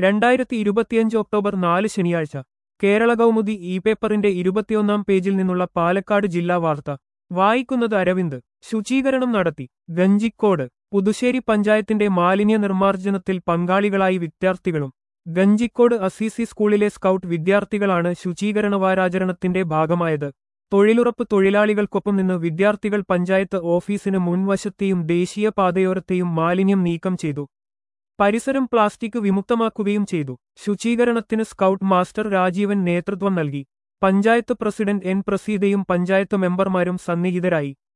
2025 October 4 ശനിയാഴ്ച Kerala Kaumudi E പേപ്പറിന്റെ 21-ാം പേജിൽ നിന്നുള്ള പാലക്കാട് ജില്ലാ വാർത്ത വായിക്കുന്നത് അരവിന്ദ്. ശുചീകരണം നടത്തി ഗഞ്ചിക്കോട്. പുതുശ്ശേരി പഞ്ചായത്തിന്റെ മാലിന്യ നിർമ്മാർജ്ജനത്തിൽ പങ്കാളികളായി വിദ്യാർത്ഥികളും. ഗഞ്ചിക്കോട് അസീസി സ്കൂളിലെ സ്കൗട്ട് വിദ്യാർത്ഥികളാണ് ശുചീകരണ വാരാചരണത്തിന്റെ ഭാഗമായത്. തൊഴിലുറപ്പ് തൊഴിലാളികൾക്കൊപ്പം നിന്ന് വിദ്യാർത്ഥികൾ പഞ്ചായത്ത് ഓഫീസിന് മുൻവശത്തെയും ദേശീയ പാതയോരത്തെയും മാലിന്യം നീക്കം ചെയ്തു. പരിസരം പ്ലാസ്റ്റിക് വിമുക്തമാക്കുകയും ചെയ്തു. ശുചീകരണത്തിന് സ്കൗട്ട് മാസ്റ്റർ രാജീവൻ നേതൃത്വം നൽകി. പഞ്ചായത്ത് പ്രസിഡന്റ് എൻ പ്രസീതയും പഞ്ചായത്ത് മെമ്പർമാരും സന്നിഹിതരായി.